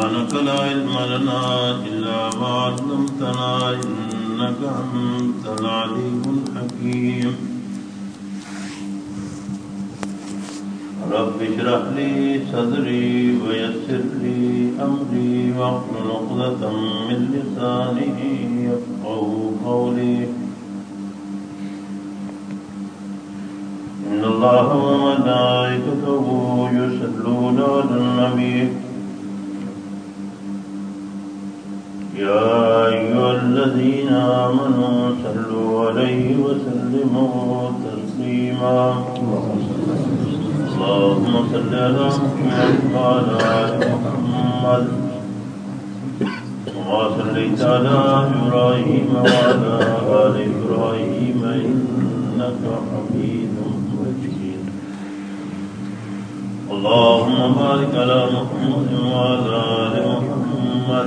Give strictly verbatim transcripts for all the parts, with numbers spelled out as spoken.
سبحانك لا علم لنا إلا ما علمتنا إنك أنت العليم الحكيم رب اشرح لي صدري ويسر لي أمري واحلل عقدة من لساني يفقهوا قولي إن الله وملائكته يصلون على النبي يا أيها الذين آمنوا صلوا عليه وسلموا تسليما اللهم صل على محمد وعلى آل محمد كما صليت على إبراهيم وعلى آل إبراهيم إنك حميد مجيد اللهم بارك على محمد وعلى آل محمد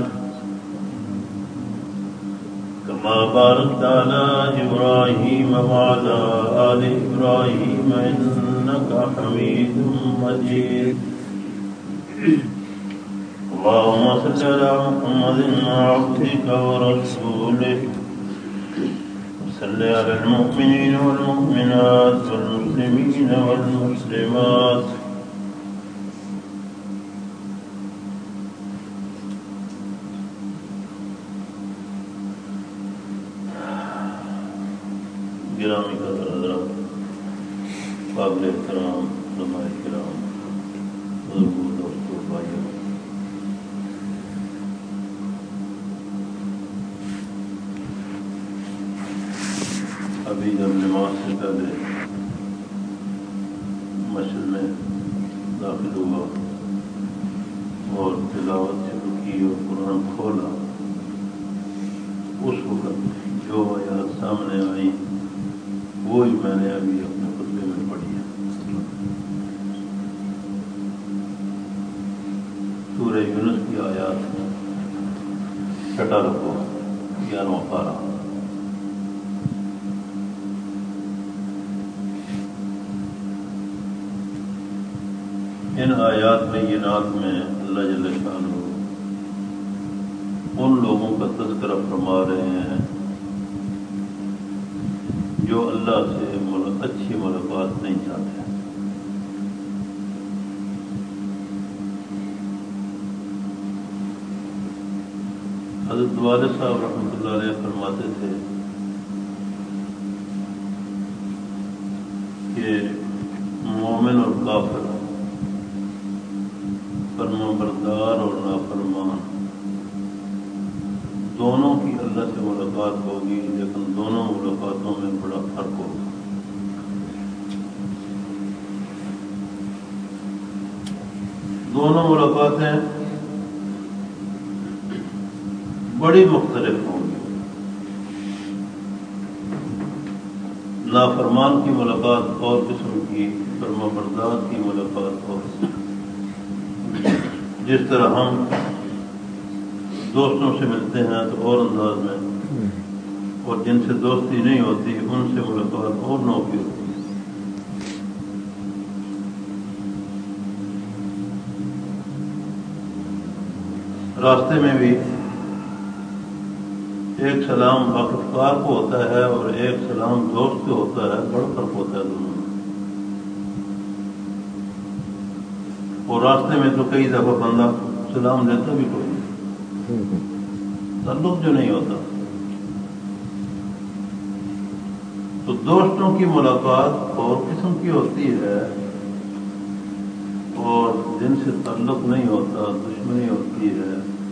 كما باركت على إبراهيم وعلى آل إبراهيم إنك حميد مجيد اللهم صل على محمد عبدك ورسولك وصل على المؤمنين والمؤمنات والمسلمين والمسلمات گرامی قدر حضرات، قابل احترام علماء کرام، بزرگوں، دوستوں، بھائیوں، ابھی جب نماز سے پہلے مسجد میں داخل ہوا اور تلاوت شروع کی اور قرآن کھولا، اس وقت جو آیات سامنے آئی وہی میں نے ابھی اپنے خطبے میں پڑھی ہے۔ سورہ یونس کی آیات چھٹا رکو گیارہواں پارہ۔ ان آیات بینات میں اللہ جل شانہ ان لوگوں کا تذکرہ فرما رہے ہیں جو اللہ سے اچھی ملاقات نہیں چاہتے۔ حضرت والد صاحب رحمۃ اللہ علیہ فرماتے تھے کہ مومن اور کافر، فرمانبردار اور نافرمان، دونوں کی اللہ سے ملاقات ہوگی، لیکن دونوں ملاقاتوں میں بڑا فرق ہوگا۔ دونوں ملاقاتیں بڑی مختلف ہوں گی۔ نافرمان کی ملاقات اور قسم کی، فرمانبردار کی ملاقات اور قسم۔ جس طرح ہم دوستوں سے ملتے ہیں تو اور انداز میں، اور جن سے دوستی نہیں ہوتی ان سے ملاقات اور نو کی ہوتی ہے۔ راستے میں بھی ایک سلام واقفکار کو ہوتا ہے اور ایک سلام دوست کو ہوتا ہے، بڑا فرق ہوتا ہے دونوں میں۔ اور راستے میں تو کئی دفعہ بندہ سلام لیتا بھی کوئی نہیں، تعلق جو نہیں ہوتا۔ تو دوستوں کی ملاقات اور قسم کی ہوتی ہے، اور جن سے تعلق نہیں ہوتا، دشمنی ہوتی ہے،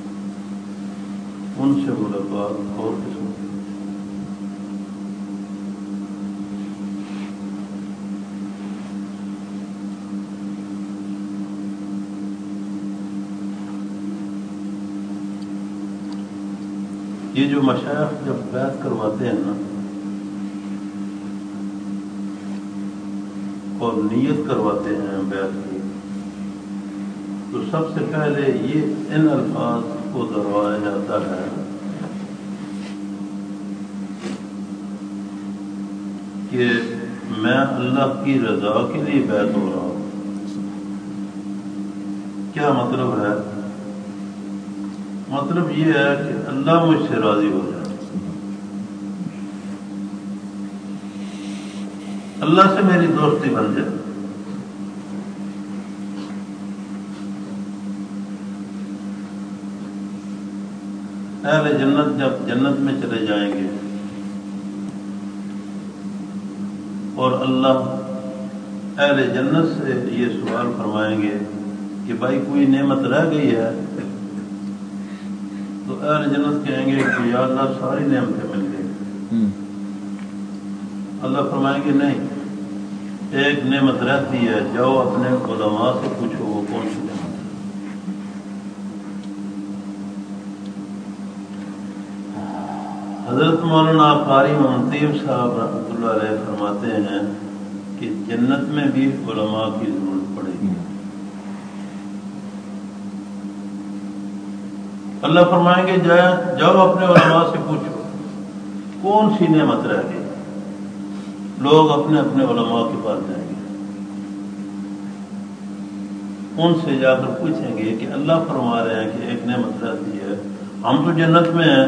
ان سے ملاقات اور قسم کی۔ یہ جو مشائخ جب بیعت کرواتے ہیں نا اور نیت کرواتے ہیں بیعت کی، تو سب سے پہلے یہ ان الفاظ کو دہرایا جاتا ہے کہ میں اللہ کی رضا کے لیے بیعت ہو رہا ہوں۔ کیا مطلب ہے مطلب یہ ہے کہ اللہ مجھ سے راضی ہو جائے، اللہ سے میری دوستی بن جائے۔ اہل جنت جب جنت میں چلے جائیں گے اور اللہ اہل جنت سے یہ سوال فرمائیں گے کہ بھائی کوئی نعمت رہ گئی ہے، تو اہل جنت کہیں گے کہ یا اللہ ساری نعمتیں مل گئی۔ اللہ فرمائیں گے نہیں، ایک نعمت رہتی ہے، جاؤ اپنے علماء سے پوچھو وہ کون سی نعمت ہے۔ حضرت مولانا قاری ممتیب صاحب رحمۃ اللہ علیہ فرماتے ہیں کہ جنت میں بھی علماء کی ضرورت پڑے گی۔ اللہ فرمائیں گے جاؤ اپنے علماء سے پوچھو کون سی نعمت رہ گئی۔ لوگ اپنے اپنے علماء کے پاس جائیں گے، ان سے جا کر پوچھیں گے کہ اللہ فرما رہے ہیں کہ ایک نعمت رہتی ہے، ہم تو جنت میں ہیں،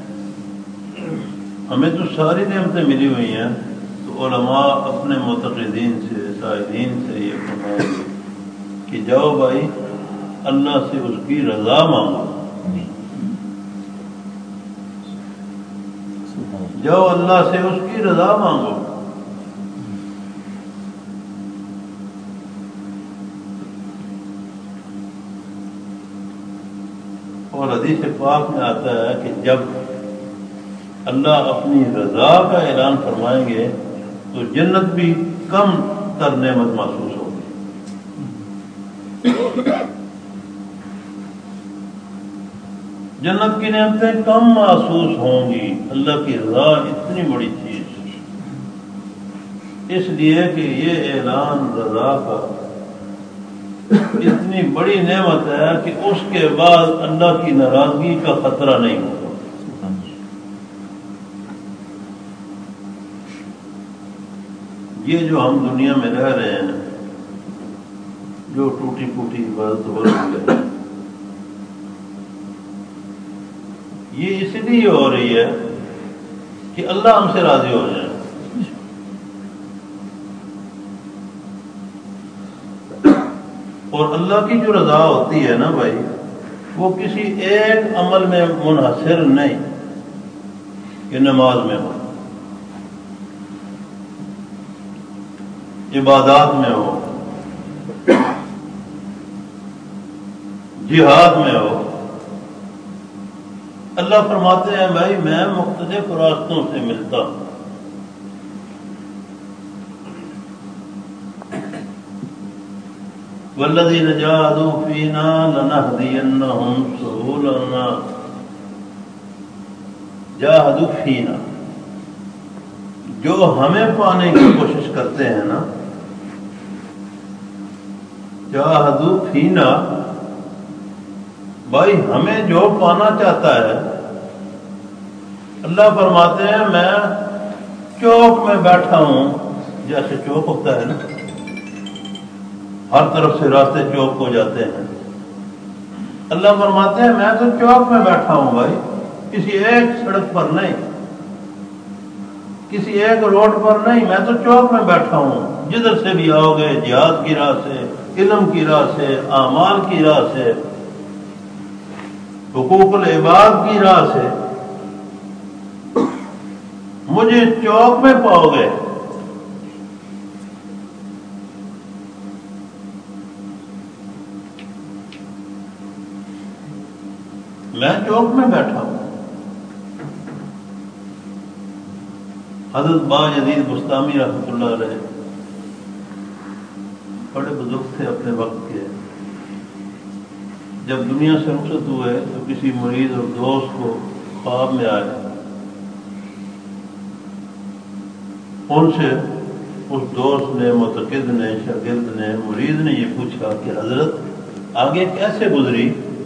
ہمیں تو ساری نعمتیں ملی ہوئی ہیں۔ تو علماء اپنے معتقدین سے سائلین سے یہ فرمائیں گے کہ جاؤ بھائی اللہ سے اس کی رضا مانگو، جاؤ اللہ سے اس کی رضا مانگو۔ اور حدیث پاک میں آتا ہے کہ جب اللہ اپنی رضا کا اعلان فرمائیں گے تو جنت بھی کم تر نعمت محسوس ہوگی۔ جنت کی نعمتیں کم محسوس ہوں گی، اللہ کی رضا اتنی بڑی چیز، اس لیے کہ یہ اعلان رضا کا اتنی بڑی نعمت ہے کہ اس کے بعد اللہ کی ناراضگی کا خطرہ نہیں ہوگا۔ یہ جو ہم دنیا میں رہ رہے ہیں، جو ٹوٹی پھوٹی عبادت ہو رہی ہے، یہ اس لیے ہو رہی ہے کہ اللہ ہم سے راضی ہو جائے۔ اور اللہ کی جو رضا ہوتی ہے نا بھائی، وہ کسی ایک عمل میں منحصر نہیں کہ نماز میں ہو، عبادات میں ہو، جہاد میں ہو۔ اللہ فرماتے ہیں بھائی میں مختلف راستوں سے ملتا ہوں، والذین جاہدوا فینا لنہدینہم سبلنا، جاہدوا فینا، جو ہمیں پانے کی کوشش کرتے ہیں نا، جاہدوا فینا، بھائی ہمیں جو پانا چاہتا ہے، اللہ فرماتے ہیں میں چوک میں بیٹھا ہوں، جیسے چوک ہوتا ہے نا، ہر طرف سے راستے چوک ہو جاتے ہیں، اللہ فرماتے ہیں میں تو چوک میں بیٹھا ہوں بھائی، کسی ایک سڑک پر نہیں، کسی ایک روڈ پر نہیں، میں تو چوک میں بیٹھا ہوں، جدھر سے بھی آؤ گے، جہاد کی راہ سے، علم کی راہ سے، اعمال کی راہ سے، حقوق العباد کی راہ سے، مجھے چوک میں پاؤ گے۔ میں چوک میں بیٹھا ہوں۔ حضرت با یزید بستامی رحمۃ اللہ علیہ بڑے بزرگ تھے اپنے وقت کے، جب دنیا سے رخصت ہوئے تو کسی مرید اور دوست کو خواب میں آئے، ان سے اس دوست نے، معتقد نے، شاگرد نے، مرید نے یہ پوچھا کہ حضرت آگے کیسے گزری؟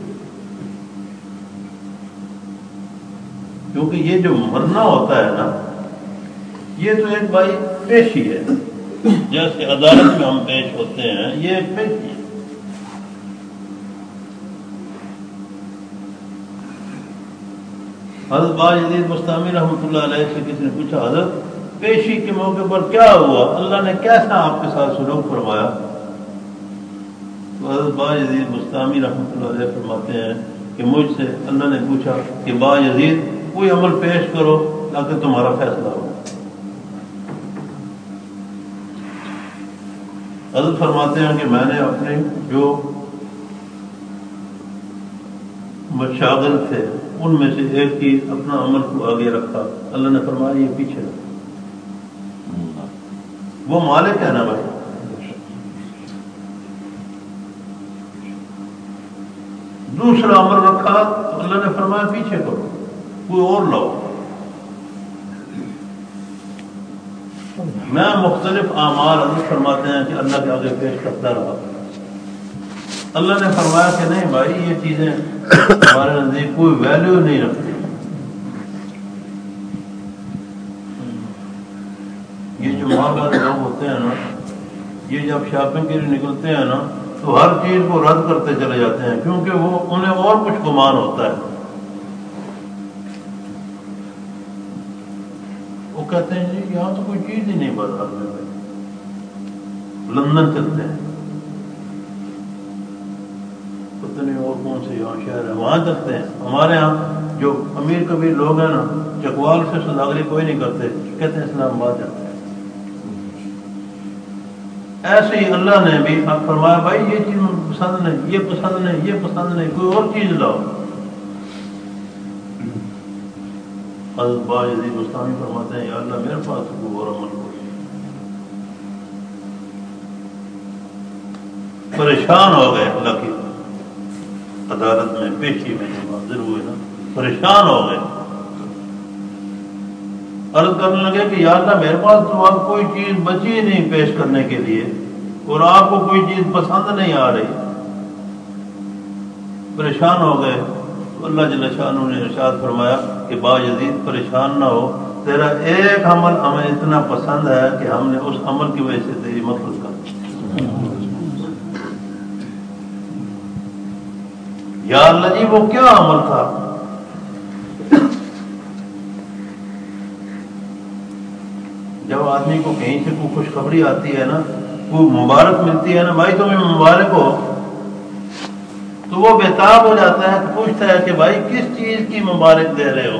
کیونکہ یہ جو مرنا ہوتا ہے نا، یہ تو ایک بھائی پیشی ہے، جیسے عدالت میں ہم پیش ہوتے ہیں، یہ ایک پیشی ہے۔ حضرت باز یزید بستامی رحمۃ اللہ علیہ سے کسی نے پوچھا حضرت پیشی کے موقع پر کیا ہوا، اللہ نے کیسا آپ کے ساتھ سلوک فرمایا؟ تو حضرت باز یزید بستامی رحمۃ اللہ علیہ فرماتے ہیں کہ مجھ سے اللہ نے پوچھا کہ باز یزید کوئی عمل پیش کرو تاکہ تمہارا فیصلہ ہو۔ حضرت فرماتے ہیں کہ میں نے اپنے جو مشاغل تھے ان میں سے ایک چیز اپنا عمل کو آگے رکھا، اللہ نے فرمایا یہ پیچھے رکھا۔ وہ مالک ہے نا بھائی، دوسرا عمل رکھا تو اللہ نے فرمایا پیچھے کرو، کوئی اور لاؤ۔ میں مختلف اعمال حضرت فرماتے ہیں کہ اللہ کے آگے پیش کرتا رہا، اللہ نے فرمایا کہ نہیں بھائی یہ چیزیں ہمارے نزدیک کوئی ویلیو نہیں رکھتی، یہ جو مال والے لوگ ہوتے ہیں نا، یہ جب شاپنگ کے لیے نکلتے ہیں نا تو ہر چیز کو رد کرتے چلے جاتے ہیں، کیونکہ وہ انہیں اور کچھ گمان ہوتا ہے۔ وہ کہتے ہیں جی یہاں تو کوئی چیز ہی نہیں بازار میں، بھائی لندن چلتے ہیں، پتہ نہیں اور کون سے یہاں شہر ہے وہاں چلتے ہیں۔ ہمارے ہاں جو امیر کبیر لوگ ہیں نا چکوال سے سوداگری کوئی نہیں کرتے، کہتے ہیں اسلام آباد جاتے ہیں۔ ایسے ہی اللہ نے بھی اب فرمایا بھائی یہ چیز پسند نہیں، یہ پسند نہیں، یہ پسند نہیں، کوئی اور چیز لاؤ۔ حضرت باز یزید بستامی فرماتے ہیں یا اللہ میرے پاس کوئی اور عمل کوئی۔ پریشان ہو گئے اللہ کی عدالت میں، پیشی میں حاضر ہوئے نا، پریشان ہو گئے، عرض کرنے لگے کہ یا اللہ میرے پاس تو اب کوئی چیز بچی نہیں پیش کرنے کے لیے، اور آپ کو کوئی چیز پسند نہیں آ رہی۔ پریشان ہو گئے تو اللہ جل شانہ نے ارشاد فرمایا کہ با یزید پریشان نہ ہو، تیرا ایک عمل ہمیں اتنا پسند ہے کہ ہم نے اس عمل کی وجہ سے تیری مغفرت کر دی۔ یا اللہ جی وہ کیا عمل تھا؟ جب آدمی کو کہیں سے کوئی خوشخبری آتی ہے نا، کوئی مبارک ملتی ہے نا، بھائی تمہیں مبارک ہو، تو وہ بےتاب ہو جاتا ہے، پوچھتا ہے کہ بھائی کس چیز کی مبارک دے رہے ہو؟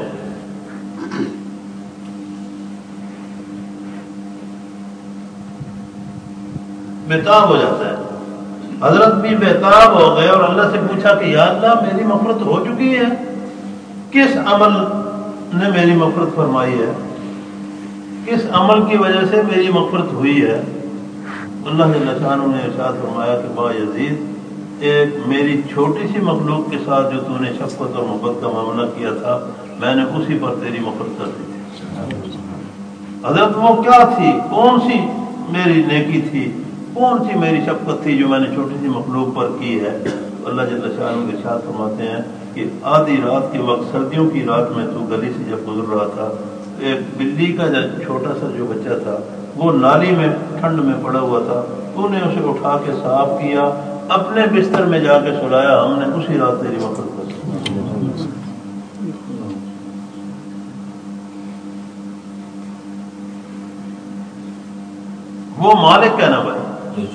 بےتاب ہو جاتا ہے۔ حضرت بھی بےتاب ہو گئے اور اللہ سے پوچھا کہ یا اللہ میری مغفرت ہو چکی ہے، کس عمل نے میری مغفرت فرمائی ہے، کس عمل کی وجہ سے میری مغفرت ہوئی ہے؟ اللہ جل شانہ نے ارشاد فرمایا کہ با یزید ایک میری چھوٹی سی مخلوق کے ساتھ جو تو نے شفقت اور محبت کا معاملہ کیا تھا، میں نے اسی پر تیری مغفرت کر دی تھی۔ حضرت وہ کیا تھی، کون سی میری نیکی تھی، کون سی میری شفقت تھی جو میں نے چھوٹی سی مخلوق پر کی ہے؟ اللہ جل شانہ کے ارشاد فرماتے ہیں کہ آدھی رات کے وقت، سردیوں کی رات میں تو گلی سے جب گزر رہا تھا، ایک بلی کا جو چھوٹا سا جو بچہ تھا وہ نالی میں ٹھنڈ میں پڑا ہوا تھا، تو نے اسے اٹھا کے صاف کیا، اپنے بستر میں جا کے سلایا، ہم نے اسی رات تیری مغفرت کر دی۔ وہ مالک ہے نا بھائی،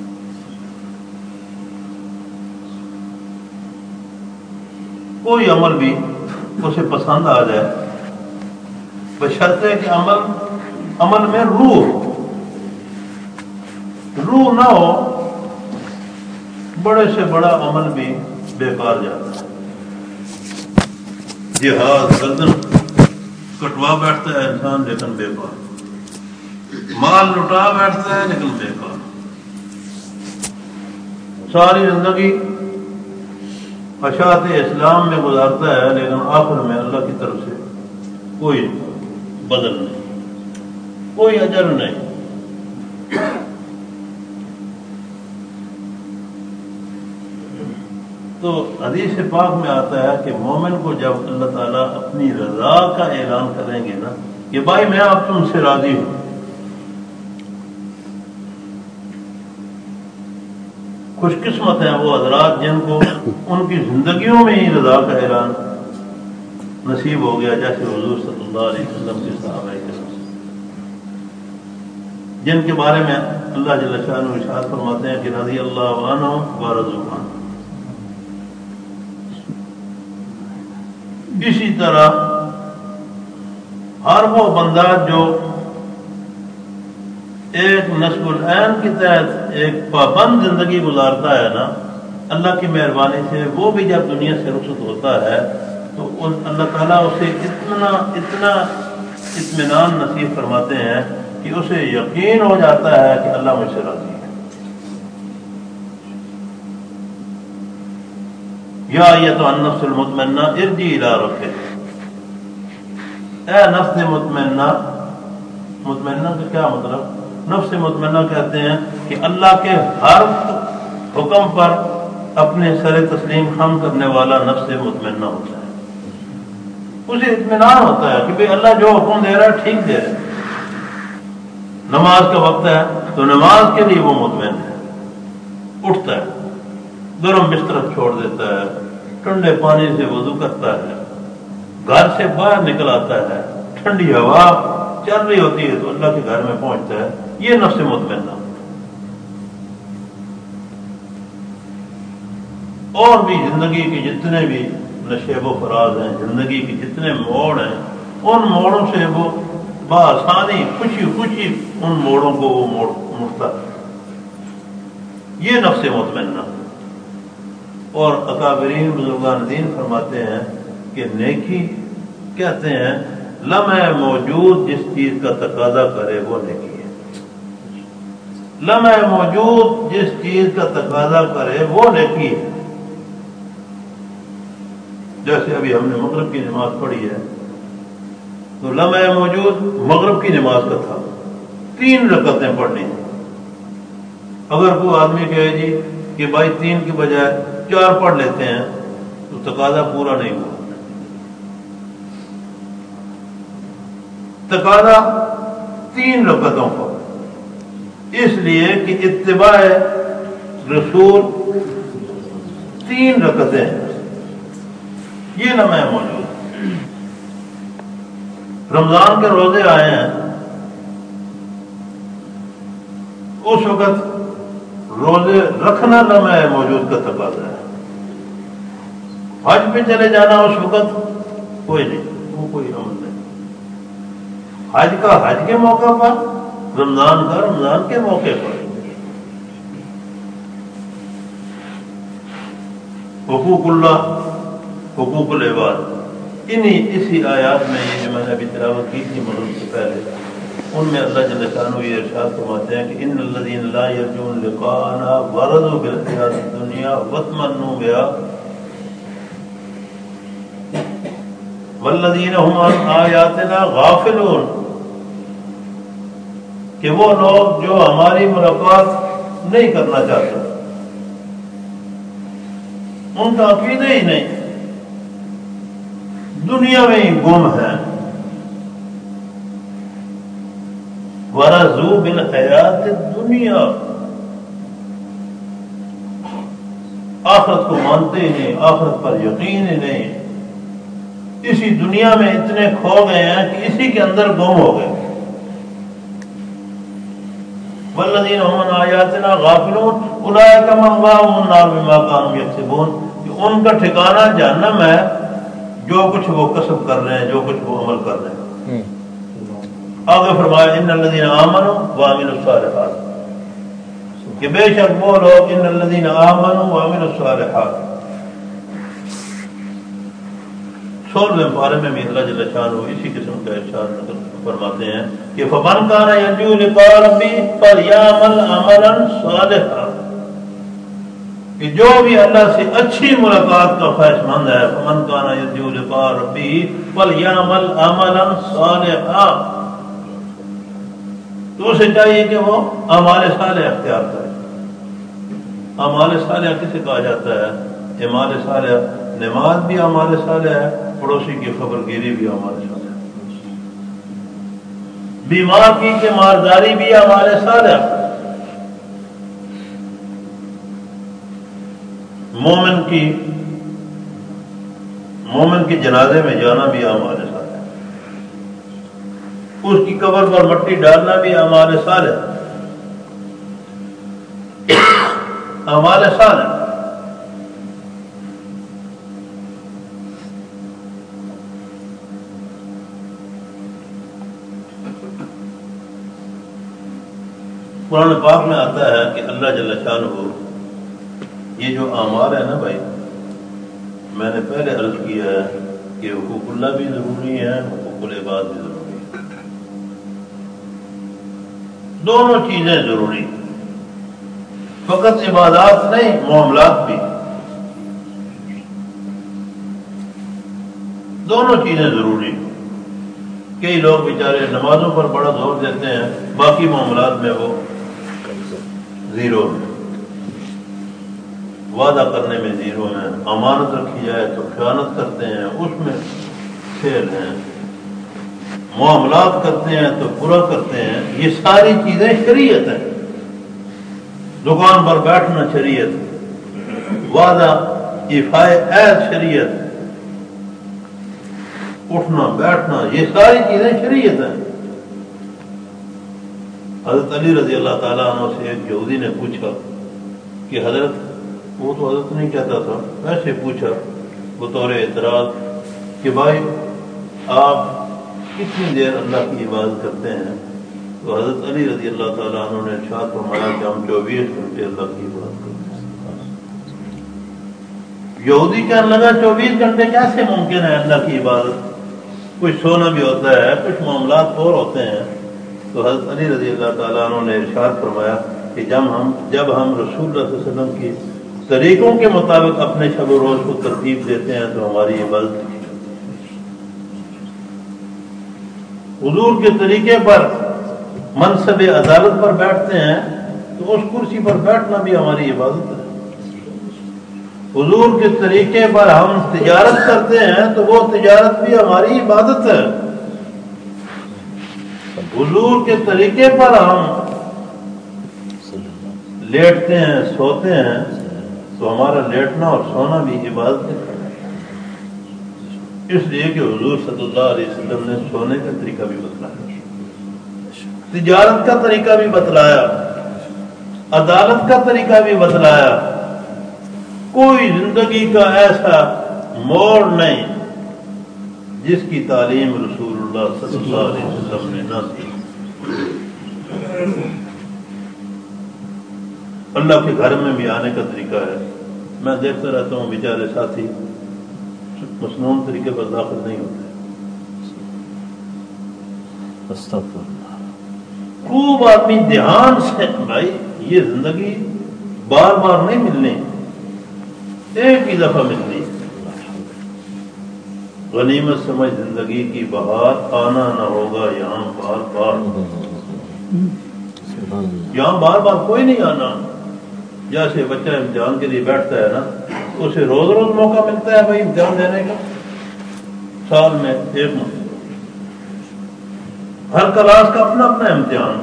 کوئی عمل بھی اسے پسند آ جائے، بشرطے کہ عمل عمل میں روح روح نہ ہو، بڑے سے بڑا عمل بھی بیکار جاتا ہے۔ جہاد گردن کٹوا بیٹھتا ہے انسان لیکن بیکار، مال لٹا بیٹھتا ہے لیکن بیکار، ساری زندگی اشاعت اسلام میں گزارتا ہے لیکن آخر میں اللہ کی طرف سے کوئی بدل نہیں، کوئی اجر نہیں۔ تو حدیث پاک میں آتا ہے کہ مومن کو جب اللہ تعالیٰ اپنی رضا کا اعلان کریں گے نا کہ بھائی میں اب تم سے راضی ہوں، خوش قسمت ہیں وہ حضرات جن کو ان کی زندگیوں میں ہی رضا کا اعلان نصیب ہو گیا جیسے حضور صلی اللہ علیہ وسلم کے صحابہ کرام جن کے بارے میں اللہ جل شانہ ارشاد فرماتے ہیں کہ رضی اللہ عنہم و رضوا عنہ۔ اسی طرح ہر وہ بندہ جو ایک نصب العین کے تحت ایک پابند زندگی گزارتا ہے نا، اللہ کی مہربانی سے وہ بھی جب دنیا سے رخصت ہوتا ہے تو اللہ تعالیٰ اسے اتنا اتنا اطمینان نصیب فرماتے ہیں کہ اسے یقین ہو جاتا ہے کہ اللہ مجھ سے راضی ہے۔ یا ایتھا النفس المطمئنہ ارجعی الی ربک، اے نفس مطمئنہ، مطمئنہ کا کیا مطلب؟ نفس مطمئنہ کہتے ہیں کہ اللہ کے ہر حکم پر اپنے سر تسلیم خم کرنے والا نفس مطمئنہ ہوتا ہے، اسے اطمینان ہوتا ہے کہ بھئی اللہ جو حکم دے رہا ہے ٹھیک دے رہا ہے۔ نماز کا وقت ہے تو نماز کے لیے وہ مطمئن ہے، اٹھتا ہے، گرم بستر چھوڑ دیتا ہے، ٹھنڈے پانی سے وضو کرتا ہے، گھر سے باہر نکل آتا ہے، ٹھنڈی ہوا چل رہی ہوتی ہے تو اللہ کے گھر میں پہنچتا ہے، یہ نفس مطمئنہ۔ اور بھی زندگی کے جتنے بھی نشیب و فراز ہیں، زندگی کے جتنے موڑ ہیں، ان موڑوں سے وہ بآسانی خوشی خوشی ان موڑوں کو وہ موڑ مڑتا ہے، یہ نفس مطمئنہ۔ اور اکابرین بزرگان دین فرماتے ہیں کہ نیکی کہتے ہیں لمحہ موجود جس چیز کا تقاضا کرے وہ نیکی ہے، لمحہ موجود جس چیز کا تقاضا کرے وہ نیکی ہے۔ جیسے ابھی ہم نے مغرب کی نماز پڑھی ہے تو لمحہ موجود مغرب کی نماز کا تھا، تین رکعتیں پڑھنی ہیں۔ اگر کوئی آدمی کہے جی کہ بھائی تین کی بجائے چار پڑھ لیتے ہیں تو تقاضا پورا نہیں ہوا۔ تقاضا تین رکعتوں کا، اس لیے کہ اتباع رسول تین رکعتیں ہیں، یہ لمحہ موجود۔ رمضان کے روزے آئے ہیں، اس وقت روزے رکھنا لمحہ موجود کا تقاضا ہے۔ حج پہ چلے جانا اس وقت کوئی نہیں، وہ کوئی عمل نہیں۔ حج کا حج کے موقع پر، رمضان کا رمضان کے موقع پر۔ حقوق اللہ، حقوق العباد، انہی اسی آیات میں یہ جو میں نے ابھی تلاوت کی تھی مغرب سے پہلے، ان میں اللہ جل شانہ یہ ارشاد فرماتے ہیں کہ ان الذین لا یرجون لقاءنا ورضوا بالحیاۃ الدنیا واطمأنوا بہا والذین هم عن آیاتنا غافلون، کہ وہ لوگ جو ہماری ملاقات نہیں کرنا چاہتے، ان کا عقیدہ ہی نہیں، دنیا میں ہی گم ہے۔ وَرَضُوا بِالْحَيَاةِ الدُّنْيَا، آخرت کو مانتے ہی نہیں، آخرت پر یقین ہی نہیں، اسی دنیا میں اتنے کھو گئے ہیں کہ اسی کے اندر گم ہو گئے۔ وَالَّذِينَ هُمْ عَنْ آيَاتِنَا غَافِلُونَ أُولَٰئِكَ مَأْوَاهُمُ النَّارُ بِمَا كَانُوا يَكْسِبُونَ، کہ ان کا ٹھکانہ جہنم ہے جو کچھ وہ کسب کر رہے ہیں، جو کچھ وہ عمل کر رہے ہیں۔ آگے فرمایا ان الذین آمنوا وعملوا الصالحات، کہ بے شک وہ لوگ ان الذین آمنوا وعملوا الصالحات، سولہویں پارے میں بھی اللہ جل شانہ اسی قسم کا ارشاد فرماتے ہیں کہ فمن کان یرجو لقاء ربہ فلیعمل عملا صالحا، کہ جو بھی اللہ سے اچھی ملاقات کا خواہش مند ہے، فمن کان یرجو لقاء ربہ فلیعمل عملا صالحا، تو اسے چاہیے کہ وہ اعمال صالح اختیار کرے۔ اعمال صالح کسے کہا جاتا ہے؟ اعمال صالح نماز بھی اعمال صالح ہے، پڑوسی کی خبر گیری بھی اعمال صالح ہے، بیمار کی کہ مارداری بھی اعمال صالح، مومن کی مومن کے جنازے میں جانا بھی اعمال صالح ہے، اس کی قبر پر مٹی ڈالنا بھی اعمال صالح ہے، اعمال صالح۔ قرآن پاک میں آتا ہے کہ اللہ جل شانہ یہ جو اعمال ہے نا بھائی، میں نے پہلے عرض کیا ہے کہ حقوق اللہ بھی ضروری ہے، حقوق العباد بھی ضروری ہے، دونوں چیزیں ضروری، فقط عبادات نہیں معاملات بھی، دونوں چیزیں ضروری۔ کئی لوگ بیچارے نمازوں پر بڑا زور دیتے ہیں، باقی معاملات میں وہ زیرو ہے، وعدہ کرنے میں زیرو ہیں، امانت رکھی جائے تو خیانت کرتے ہیں، اس میں فیل ہیں، معاملات کرتے ہیں تو برا کرتے ہیں۔ یہ ساری چیزیں شریعت ہیں، دکان پر بیٹھنا شریعت، وعدہ ایفائے عہد شریعت، اٹھنا بیٹھنا، یہ ساری چیزیں شریعت ہیں۔ حضرت علی رضی اللہ تعالیٰ عنہ سے ایک یہودی نے پوچھا کہ حضرت، وہ تو حضرت نہیں کہتا تھا، ویسے پوچھا بطور اعتراض کہ بھائی آپ کتنی دیر اللہ کی عبادت کرتے ہیں؟ تو حضرت علی رضی اللہ تعالیٰ عنہ نے ارشاد فرمایا کہ ہم چوبیس گھنٹے اللہ کی عبادت کرتے ہیں۔ یہودی کہنے لگا چوبیس گھنٹے کیسے ممکن ہے اللہ کی عبادت؟ کچھ سونا بھی ہوتا ہے، کچھ معاملات اور ہوتے ہیں۔ تو حضرت علی رضی اللہ تعالیٰ عنہ نے ارشاد فرمایا کہ جب ہم جب ہم رسول اللہ صلی اللہ علیہ وسلم کی طریقوں کے مطابق اپنے شب و روز کو ترتیب دیتے ہیں تو ہماری عبادت کی حضور کے طریقے پر منصب عدالت پر بیٹھتے ہیں تو اس کرسی پر بیٹھنا بھی ہماری عبادت ہے۔ حضور کے طریقے پر ہم تجارت کرتے ہیں تو وہ تجارت بھی ہماری عبادت ہے۔ حضور کے طریقے پر ہم لیٹتے ہیں، سوتے ہیں تو ہمارا لیٹنا اور سونا بھی عبادت ہے، اس لیے کہ حضور صلی اللہ علیہ وسلم نے سونے کا طریقہ بھی بتلایا، تجارت کا طریقہ بھی بتلایا، عدالت کا طریقہ بھی بتلایا۔ کوئی زندگی کا ایسا موڑ نہیں جس کی تعلیم رسول اللہ صلی اللہ علیہ وسلم نے نہ دی۔ اللہ کے گھر میں بھی آنے کا طریقہ ہے، میں دیکھتا رہتا ہوں بیچارے ساتھی مصنون طریقے پر داخل نہیں ہوتے۔ خوب آدمی دھیان سے، بھائی یہ زندگی بار بار نہیں ملنی، ایک ہی دفعہ ملنی، غنیمت سمجھ زندگی کی بہار، آنا نہ ہوگا یہاں بار بار، یہاں بار بار کوئی نہیں آنا۔ جیسے بچہ امتحان کے لیے بیٹھتا ہے نا، اسے روز روز موقع ملتا ہے بھائی امتحان دینے کا، سال میں ایک مرتبہ، ہر کلاس کا اپنا اپنا امتحان،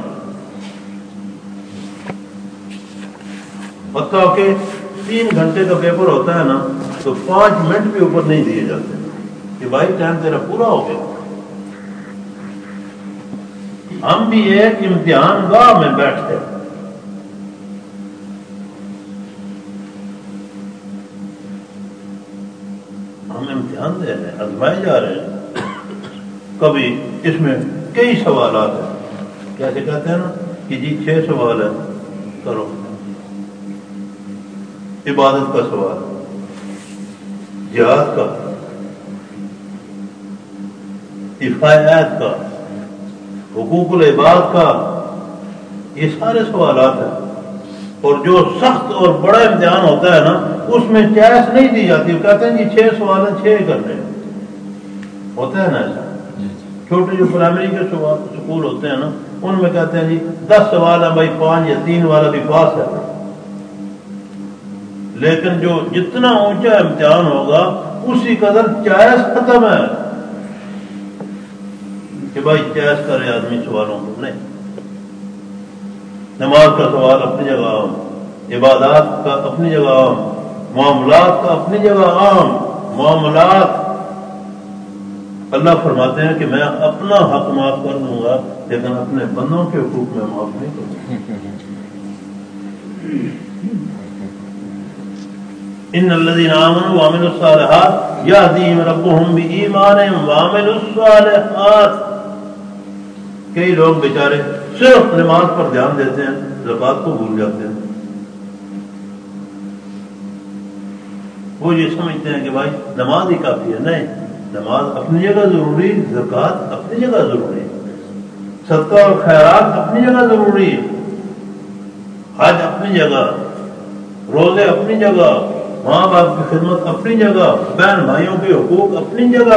حتیٰ کہ تین گھنٹے کا پیپر ہوتا ہے نا تو پانچ منٹ بھی اوپر نہیں دیے جاتے کہ بھائی ٹائم تیرا پورا ہو گیا۔ ہم بھی ایک امتحان گاہ میں بیٹھتے ہیں، ہم امتحان دے رہے ہیں، آزمائے جا رہے ہیں۔ کبھی اس میں کئی سوالات ہیں، کیسے کہتے ہیں نا کہ جی چھ سوال ہے، کرو عبادت کا سوال، جہاد کا، حفاظت کا، حقوق العباد کا، یہ سارے سوالات ہیں۔ اور جو سخت اور بڑا امتحان ہوتا ہے نا اس میں چوائس نہیں دی جاتی، وہ کہتے ہیں جی چھ سوال ہیں، چھ کرنے ہوتا ہے نا ایسا۔ چھوٹے جو پرائمری کے سکول ہوتے ہیں نا ان میں کہتے ہیں جی دس سوال ہیں بھائی، پانچ یا تین والا بھی پاس ہے۔ لیکن جو جتنا اونچا امتحان ہوگا اسی قدر چوائس ختم ہے کہ بھائی چوائس کرے آدمی سوالوں کو نہیں۔ نماز کا سوال اپنی جگہ عام، عبادات کا اپنی جگہ عام، معاملات کا اپنی جگہ عام، معاملات اللہ فرماتے ہیں کہ میں اپنا حق معاف کر دوں گا لیکن اپنے بندوں کے حقوق میں معاف نہیں کروں گا. ان الذين آمنوا وعملوا الصالحات يهديهم ربهم بإيمانهم وعملوا الصالحات. کئی لوگ بیچارے صرف نماز پر دھیان دیتے ہیں، زکوٰۃ کو بھول جاتے ہیں. وہ یہ سمجھتے ہیں کہ بھائی نماز ہی کافی ہے. نہیں، نماز اپنی جگہ ضروری، زکوٰۃ اپنی جگہ ضروری، صدقہ اور خیرات اپنی جگہ ضروری، حج اپنی جگہ، روزے اپنی جگہ، ماں باپ کی خدمت اپنی جگہ، بہن بھائیوں کے حقوق اپنی جگہ.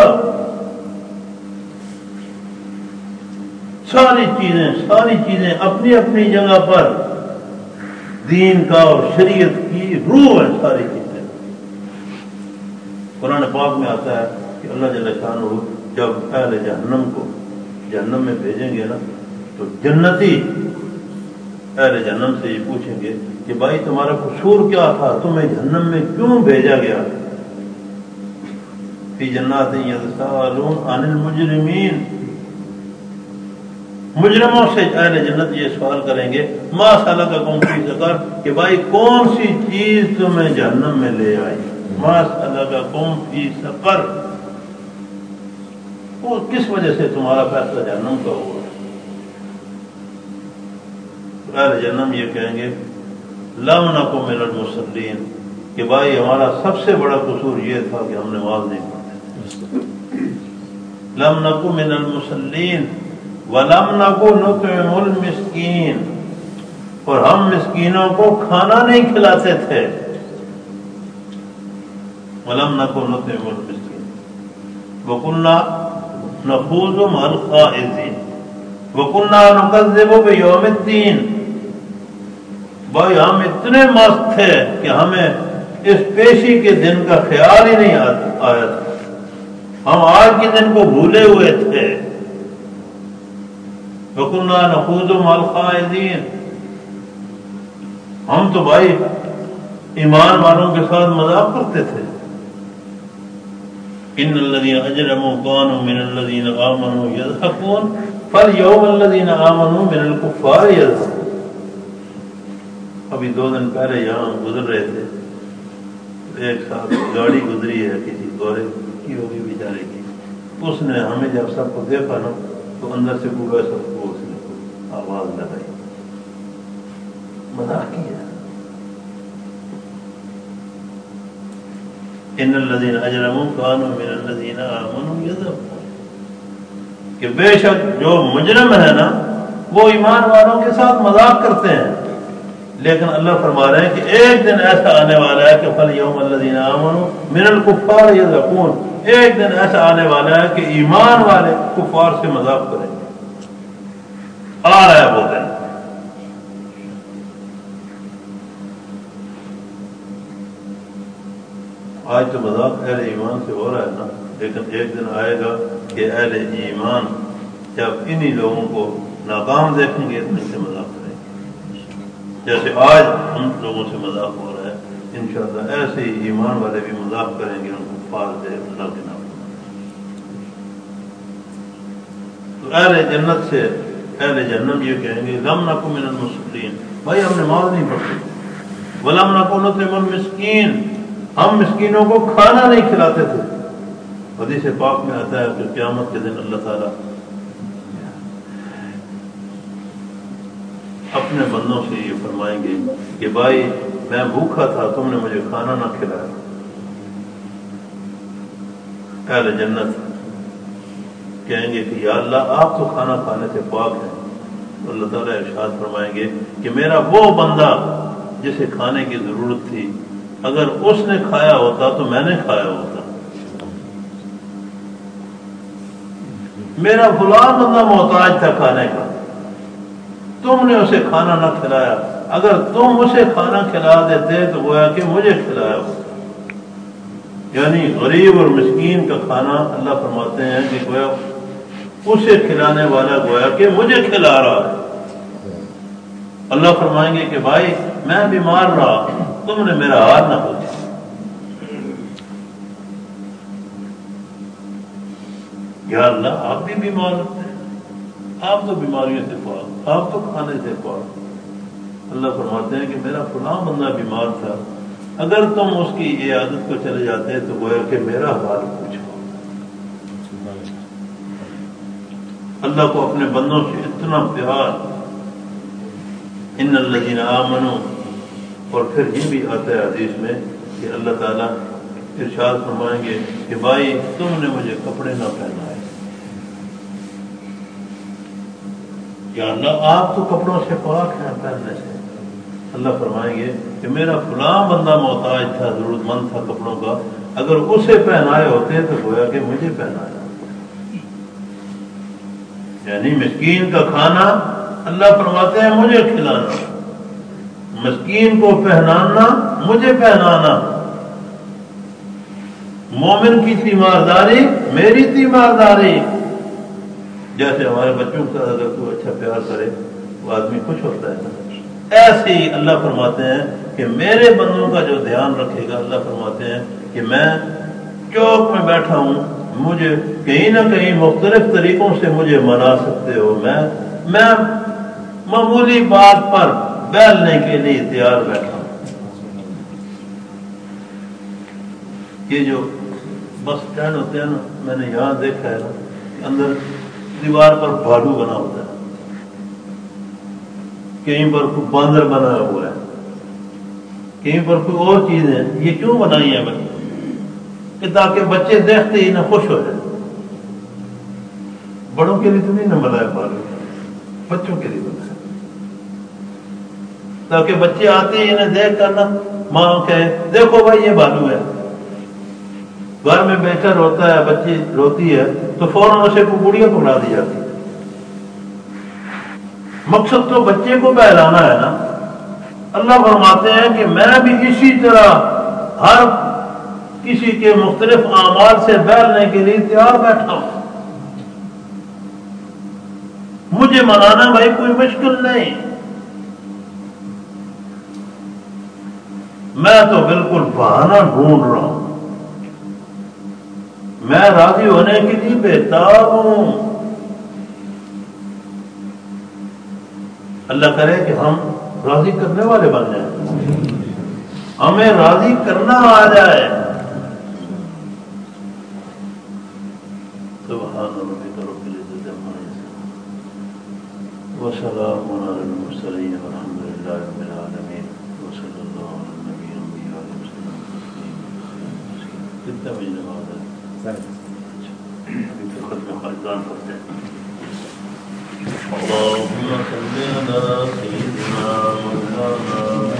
ساری چیزیں ساری چیزیں اپنی اپنی جگہ پر دین کا اور شریعت کی روح ہے. ساری چیزیں قرآن پاک میں آتا ہے کہ اللہ جل شانہ جب اہل جہنم کو جہنم میں بھیجیں گے نا تو جنتی اہل جہنم سے یہ پوچھیں گے کہ بھائی تمہارا قصور کیا تھا، تمہیں جہنم میں کیوں بھیجا گیا؟ فی جنات یتساءلون عن المجرمین. مجرموں سے اہل جنت یہ سوال کریں گے ما سلککم فی سقر، کہ بھائی کون سی چیز تمہیں جہنم میں لے آئی؟ ما سلککم فی سقر، وہ کس وجہ سے تمہارا فیصلہ جہنم کا ہوا؟ اہل جہنم یہ کہیں گے لم نکو من المصلین، کہ بھائی ہمارا سب سے بڑا قصور یہ تھا کہ ہم نماز نہیں پڑھتے تھے. لم نکو من المصلین ولم نکو نطعم المسکین، اور ہم مسکینوں کو کھانا نہیں کھلاتے تھے. ولم نکو نطعم المسکین وکننا نخوض مع الخائضین وکننا نکذب بیوم الدین. بھائی ہم اتنے مست تھے کہ ہمیں اس پیشی کے دن کا خیال ہی نہیں آیا تھا، ہم آج کے دن کو بھولے ہوئے تھے. وَكُنَّا نَخُوضُ مَعَ الْخَائِضِينَ، ہم تو بھائی ایمان والوں کے ساتھ مذاق کرتے تھے. إِنَّ الَّذِينَ أَجْرَمُوا كَانُوا مِنَ الَّذِينَ آمَنُوا يَضْحَكُونَ فَالْيَوْمَ الَّذِينَ آمَنُوا مِنَ الْكُفَّارِ يَضْحَكُونَ. ابھی دو دن پہلے یہاں گزر رہے تھے، ایک ساتھ گاڑی گزری ہے کسی گورے کی ہوگی بیچارے کی، اس نے ہمیں جب سب کو دیکھا نا تو اندر سے پورا سب کو اس نے آواز لگائی، مذاق کیا. ان الذین اجرموا کانوا من الذین آمنوا یضحکون، کہ بے شک جو مجرم ہے نا وہ ایمان والوں کے ساتھ مذاق کرتے ہیں. لیکن اللہ فرما رہے ہیں کہ ایک دن ایسا آنے والا ہے کہ فَالْيَوْمَ الَّذِينَ آمَنُوا مِنَ الْكُفَّارِ يَضْحَكُونَ، ایک دن ایسا آنے والا ہے کہ ایمان والے کفار سے مذاق کریں گے. آ رہا ہے وہ دن. آج تو مذاق اہل ایمان سے ہو رہا ہے نا، لیکن ایک دن آئے گا کہ اہل ایمان جب انہی لوگوں کو ناکام دیکھیں گے ان سے مذاق کریں گے، جیسے آج ان لوگوں سے مذاق ہو رہا ہے. انشاءاللہ ایسے ہی ایمان والے بھی مذاق کریں گے ان کو کفار سے اللہ کے نام. تو اہل جنت سے اہل جہنم یہ کہیں گے لم نکو من المصلین، بھائی ہم نماز نہیں پڑھتے. ولم نکو نطعم المسکین، ہم مسکینوں کو کھانا نہیں کھلاتے تھے. حدیث پاک میں آتا ہے کہ قیامت کے دن اللہ تعالیٰ اپنے بندوں سے یہ فرمائیں گے کہ بھائی میں بھوکا تھا، تم نے مجھے کھانا نہ کھلایا. اہل جنت کہیں گے کہ یا اللہ آپ تو کھانا کھانے سے پاک ہیں. اللہ تعالیٰ ارشاد فرمائیں گے کہ میرا وہ بندہ جسے کھانے کی ضرورت تھی اگر اس نے کھایا ہوتا تو میں نے کھایا ہوتا. میرا فلاں بندہ محتاج تھا کھانے کا، تم نے اسے کھانا نہ کھلایا، اگر تم اسے کھانا کھلا دیتے تو گویا کہ مجھے کھلایا ہوتا. یعنی غریب اور مسکین کا کھانا اللہ فرماتے ہیں کہ گویا اسے کھلانے والا گویا کہ مجھے کھلا رہا ہے. اللہ فرمائیں گے کہ بھائی میں بیمار رہا، تم نے میرا ہاتھ نہ پوچھا. یا اللہ آپ بھی بیمار ہوتے ہیں، آپ تو بیماریوں سے پاک، آپ تو کھانے سے پاک۔ اللہ فرماتے ہیں کہ میرا فلاں بندہ بیمار تھا، اگر تم اس کی عیادت کو چلے جاتے تو گویا کہ میرا حال پوچھو۔ اللہ کو اپنے بندوں سے اتنا پیار، ان الذین آمنوا، اور پھر یہ بھی آتا ہے حدیث میں کہ اللہ تعالیٰ ارشاد فرمائیں گے کہ بھائی تم نے مجھے کپڑے نہ پہنائے، یا اللہ آپ تو کپڑوں سے پاک ہیں پہننے سے۔ اللہ فرمائیں گے کہ میرا فلاں بندہ محتاج تھا، ضرورت مند تھا کپڑوں کا، اگر اسے پہنائے ہوتے تو گویا کہ مجھے پہنایا۔ یعنی مسکین کا کھانا اللہ فرماتے ہیں مجھے کھلانا، مسکین کو پہنانا مجھے پہنانا، مومن کی تیمارداری میری تیمارداری۔ جیسے ہمارے بچوں کے ساتھ اگر کوئی اچھا پیار کرے وہ آدمی خوش ہوتا ہے نا، ایسے ہی اللہ فرماتے ہیں کہ میرے بندوں کا جو دھیان رکھے گا، اللہ فرماتے ہیں کہ میں چوک میں بیٹھا ہوں، مجھے کہیں نہ کہیں مختلف طریقوں سے مجھے منا سکتے ہو، میں میں معمولی بات پر بیلنے کے لیے تیار بیٹھا ہوں۔ یہ جو بس اسٹینڈ ہوتے ہیں نا، میں نے یہاں دیکھا ہے نا کہ اندر دیوار پر بھالو بنا ہوتا ہے، کہیں پر کوئی باندر بنا ہوا ہے، کہیں پر کوئی اور چیزیں، یہ کیوں بنائی ہیں بچے؟ کہ تاکہ بچے دیکھتے ہی نہ خوش ہو جائیں۔ بڑوں کے لیے تو نہیں نہ بنایا بھالو، بچوں کے لیے بنایا تاکہ بچے آتے ہی انہیں دیکھ کر نا ماں کہے دیکھو بھائی یہ بھالو ہے۔ گھر میں بیٹھا روتا ہے، بچی روتی ہے تو فوراً اسے کو گڑیاں پکڑا دی جاتی ہے۔ مقصد تو بچے کو بہلانا ہے نا۔ اللہ فرماتے ہیں کہ میں بھی اسی طرح ہر کسی کے مختلف اعمال سے بہلنے کے لیے تیار بیٹھا ہوں۔ مجھے منانا بھائی کوئی مشکل نہیں، میں تو بالکل بہانہ ڈھونڈ رہا ہوں، میں راضی ہونے کے لیے بےتاب ہوں۔ اللہ کرے کہ ہم راضی کرنے والے بن جائیں، ہمیں راضی کرنا آ جائے۔ سبحان ربک رب العزۃ عما یصفون وسلام علی المرسلین والحمد للہ رب العالمین وصلی اللہ علی النبی الامین وعلیہ وسلم۔ کتنا بجے نماز ہے؟ ابھی تو ختم خالدان پڑھتے ہیں۔ اللهم صل على سيدنا مولانا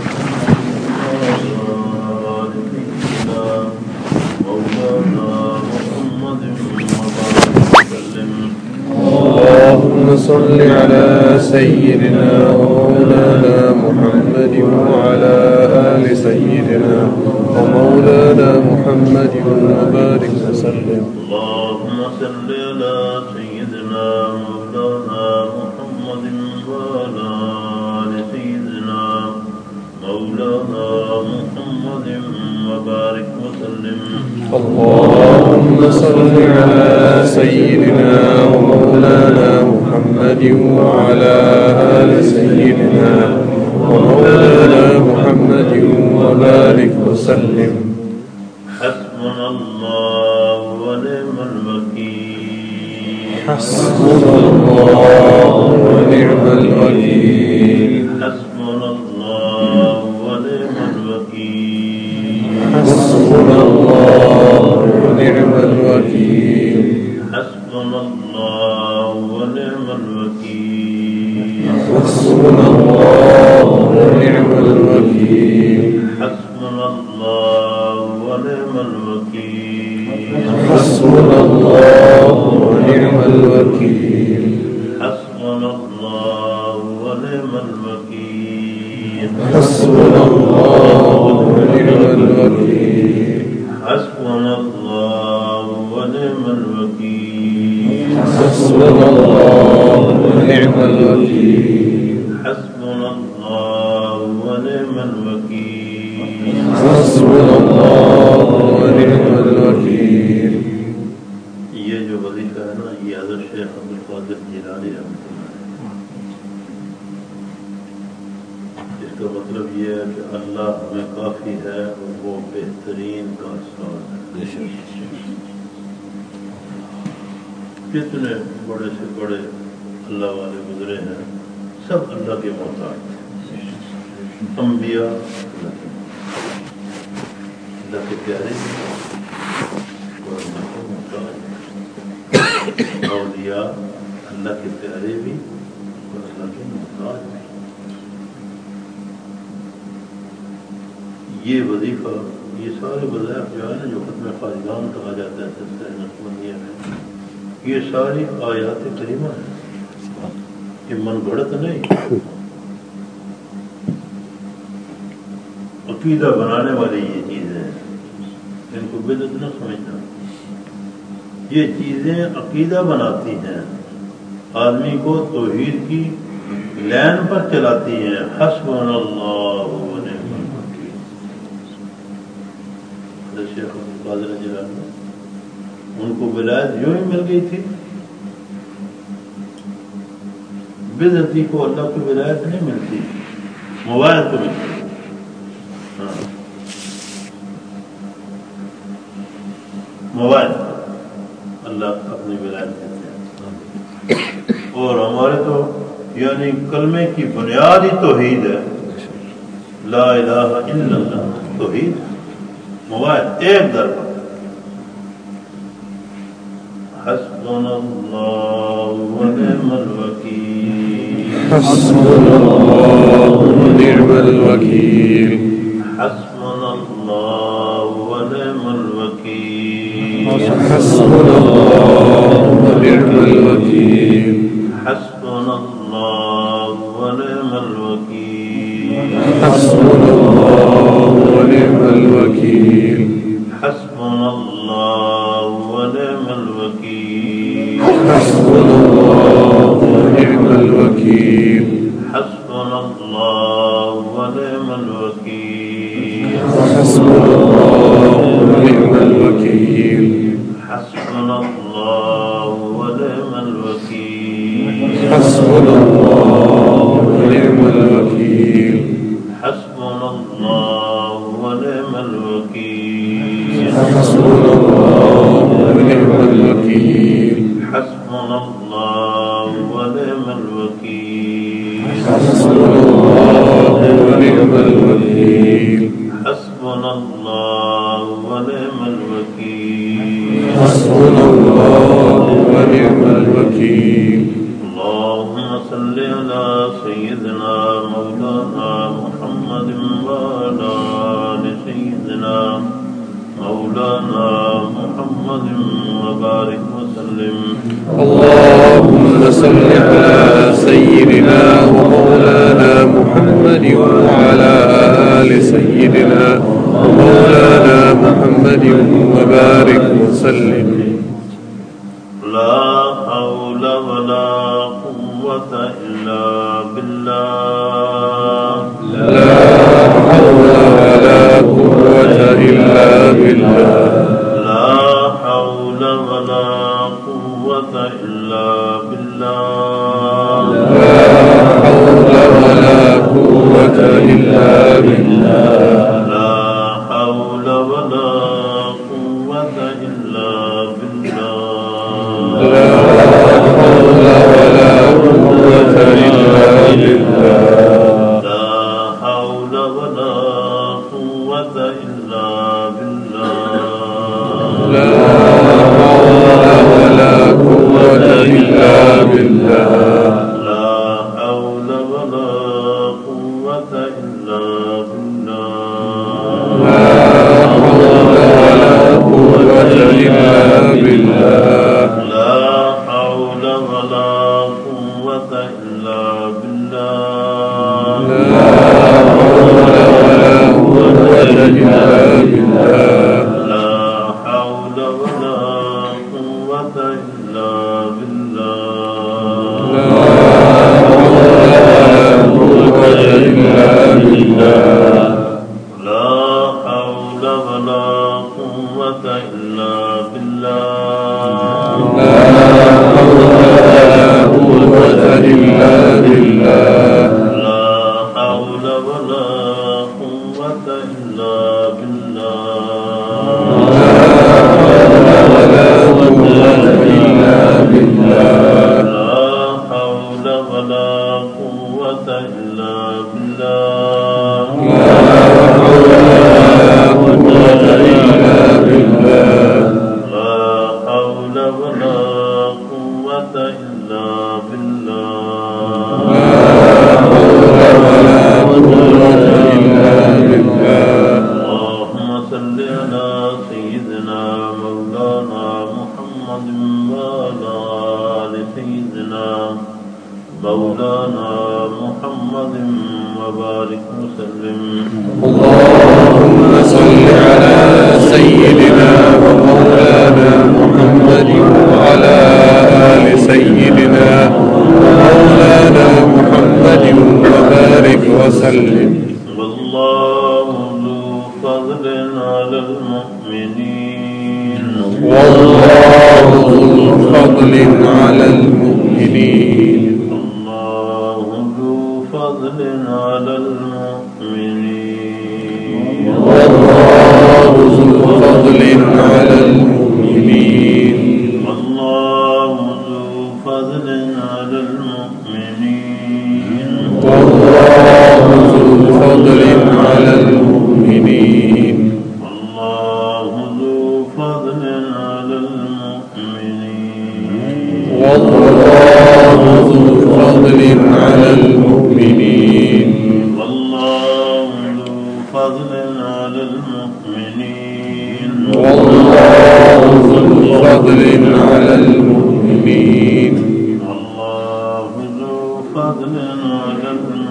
مولانا محمد وسلم۔ اللهم صل على سيدنا مولانا محمد وعلى آل سيدنا ومولانا محمد وبارك وسلم۔ اللهم صل على سيدنا مولانا محمد وعلى آل سيدنا مولانا محمد وبارك وسلم۔ اللهم صل على سيدنا ومولانا محمد وعلى آل سيدنا ومولانا محمد وبارك وسلم۔ حسبنا الله ونعم الوكيل، حسبنا الله ونعم الوكيل، حسبنا الله ونعم الوكيل، حسبنا الله ونعم الوكيل، حسبنا الله ونعم الوكيل، حسبنا الله ونعم الوكيل، حسبنا الله ونعم الوكيل، حسبنا الله ونعم الوكيل، حسبنا الله ونعم الوكيل، حسبنا الله ونعم الوكيل، حسبنا الله ونعم الوكيل، حسبنا الله ونعم الوكيل، حسبنا الله ونعم الوكيل، حسبنا الله ونعم الوكيل۔ یہ جو وظیفہ ہے نا شیخ عبد القادر جیلانی رحمۃ اللہ علیہ۔ اس کا مطلب یہ ہے کہ اللہ ہمیں کافی ہے اور وہ بہترین کا ساز ہے۔ جتنے بڑے سے بڑے اللہ والے گزرے ہیں سب اللہ کے محتاج تھے۔ انبیاء اللہ کے پیارے اور اللہ کے محتاج، اولیاء اللہ کے پیارے بھی اور اللہ کے محتاج بھی۔ یہ وظیفہ، یہ سارے وظائف جو ہے نا جو ختم خواجگان کہا جاتا ہے سلسلہ نقشبندیہ میں، یہ ساری آیات کریمہ ہیں، یہ من گھڑت نہیں۔ عقیدہ بنانے والی یہ چیزیں ہیں، ان کو بدعت نہ سمجھنا۔ یہ چیزیں عقیدہ بناتی ہیں، آدمی کو توحید کی لین پر چلاتی ہیں۔ حسبنا اللہ و نعم الوکیل۔ حضرت شیخ عبد القادر جیلانی ان کو ولایت یوں ہی مل گئی تھی، بدعتی کو اللہ کی ولایت نہیں ملتی، موائد کو ملتی۔ ہاں موائد اللہ اپنی ولایت دیتے ہیں، اور ہمارے تو یعنی کلمے کی بنیاد ہی توحید ہے، لا الہ الا اللہ توحید، موائد ایک در پر۔ حسبنا اللہ و نعم الوکیل، حسبنا اللہ و نعم الوکیل، حسبنا اللہ و نعم الوکیل، حسبنا اللہ و نعم الوکیل، حسبنا اللہ و نعم الوکیل، حسبنا اللہ و نعم الوکیل، حسبنا اللہ و نعم الوکیل، حسبنا اللہ و نعم الوکیل، حسبنا اللہ و نعم الوکیل، حسبنا اللہ و نعم الوکیل، حسبنا اللہ و نعم الوکیل، حسبنا اللہ و نعم الوکیل، حسبنا اللہ و نعم الوکیل، حسبنا اللہ و نعم الوکیل، حسبنا اللہ و نعم الوکیل، حسبنا اللہ و نعم الوکیل، حسبنا اللہ و نعم الوکیل، حسبنا اللہ و نعم الوکیل۔ اللهم صل على سيدنا مولانا محمد وعلى آل سيدنا مولانا محمد وبارك وسلم۔ اللهم صل على سيدنا ومولانا محمد وعلى آل سيدنا ومولانا محمد وبارك وسلم۔ لا حول ولا قوة إلا بالله، لا حول ولا قوة إلا بالله، لا حول ولا قوة إلا بالله، لا حول ولا قوة إلا بالله، لا حول ولا قوة إلا بالله، لا حول ولا قوة إلا بالله، لا حول ولا قوة إلا بالله، لا حول ولا قوة إلا بالله، لا حول ولا قوة إلا بالله، لا حول ولا قوة إلا بالله، لا حول ولا قوة إلا بالله، لا حول ولا قوة إلا بالله، لا حول ولا قوة إلا بالله، لا حول ولا قوة إلا بالله لا حول ولا قوة إلا بالله ولا قوة إلا بالله لا حول ولا قوة إلا بالله لا حول ولا قوة إلا بالله لا حول ولا قوة إلا بالله لا حول ولا قوة إلا بالله اللهم صل على سيدنا مولانا محمد وعلى آل سيدنا مولانا محمد وبارك وسلم اللهم صل على سيدنا ومولانا محمد وعلى آل سيدنا ومولانا محمد وبارك وسلم والله ذو فضل على المؤمنين والله ذو فضل على المؤمنين الله ذو فضل على المؤمنين والله ذو فضل على المؤمنين الله ذو فضل على المؤمنين والله ذو فضل على المؤمنين الله ذو فضل على المؤمنين والله ذو فضل على المؤمنين والله ذو فضل على المؤمنين والله ذو فضل على المؤمنين الله ذو فضل على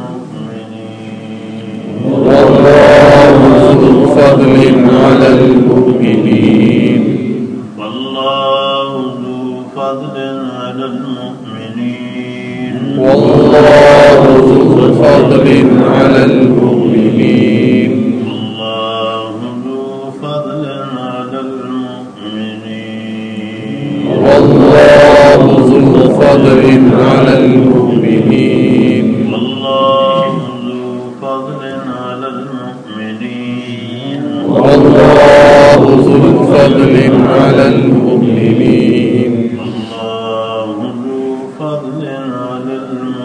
المؤمنين والله ذو فضل على المؤمنين والله ذو فضل على المؤمنين والله ذو فضل على المؤمنين الله ذو فضل على المؤمنين والله ذو فضل على المؤمنين الله ذو فضل على المؤمنين والله ذو فضل على المؤمنين الله ذو فضل على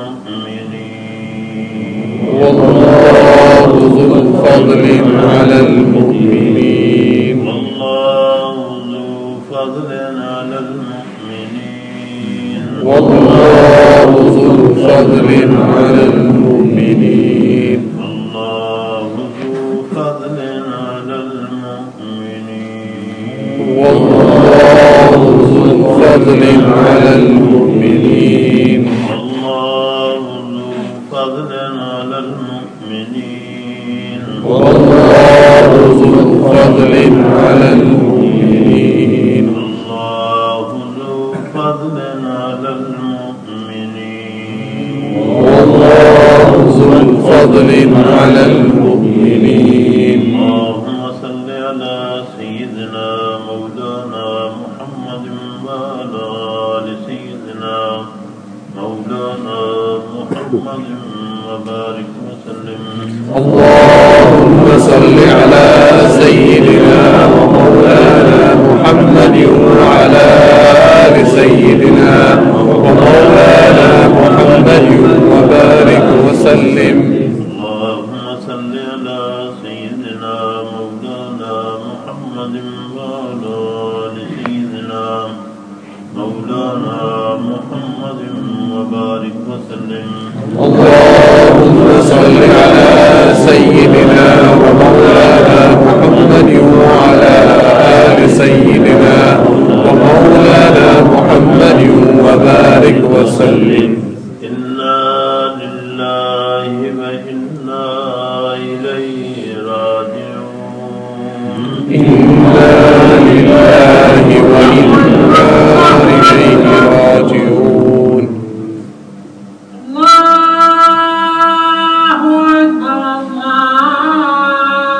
المؤمنين والله ذو فضل على المؤمنين والله ذو فضل على المؤمنين والله ذو فضل على المؤمنين الله ذو فضل على المؤمنين والله ذو فضل على المؤمنين الله ذو فضل على المؤمنين والله ذو فضل على المؤمنين الله ذو فضل على المؤمنين والله ذو فضل على المؤمنين اللهم صل على سيدنا مولانا محمد وعلى آل سيدنا مولانا محمد وبارك وسلم اللهم صل على سيدنا ومولانا محمد وعلى آل سيدنا ومولانا محمد وبارك وسلم اللهم صل على سيدنا مولانا محمد وعلى آل سيدنا مولانا محمد وبارك وسلم اللهم صل على سيدنا ومولانا محمد وعلى آل سيدنا ومولانا محمد وبارك وسلم إنا لله وإنا إليه راجعون إنا لله وإنا إليه راجعون الله أكبر الله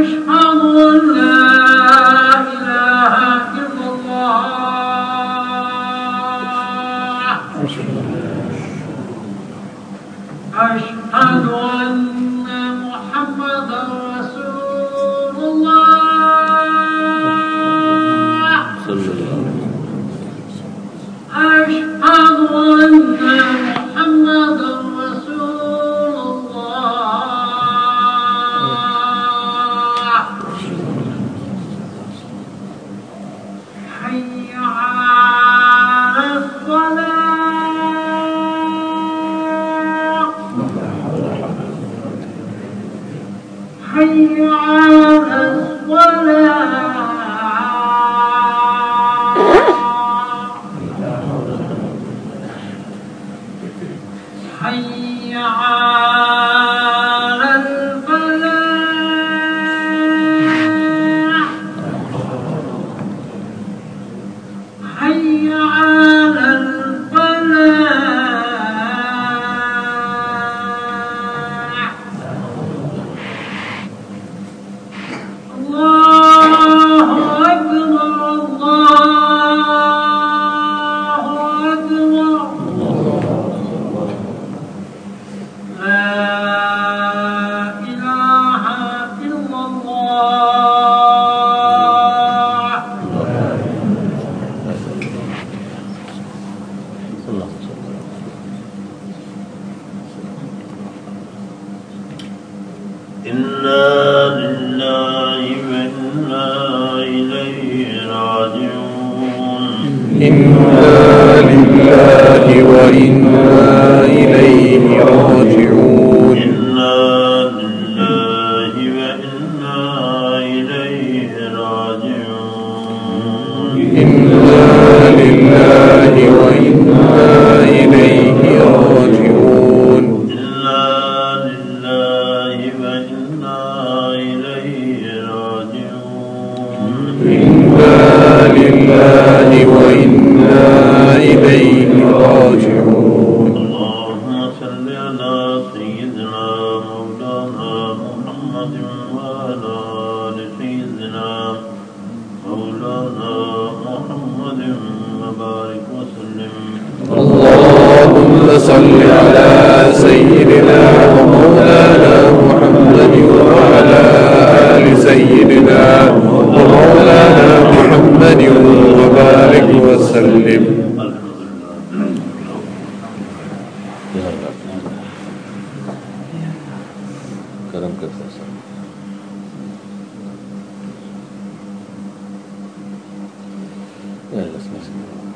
करम करता सब Yeah, that's nice.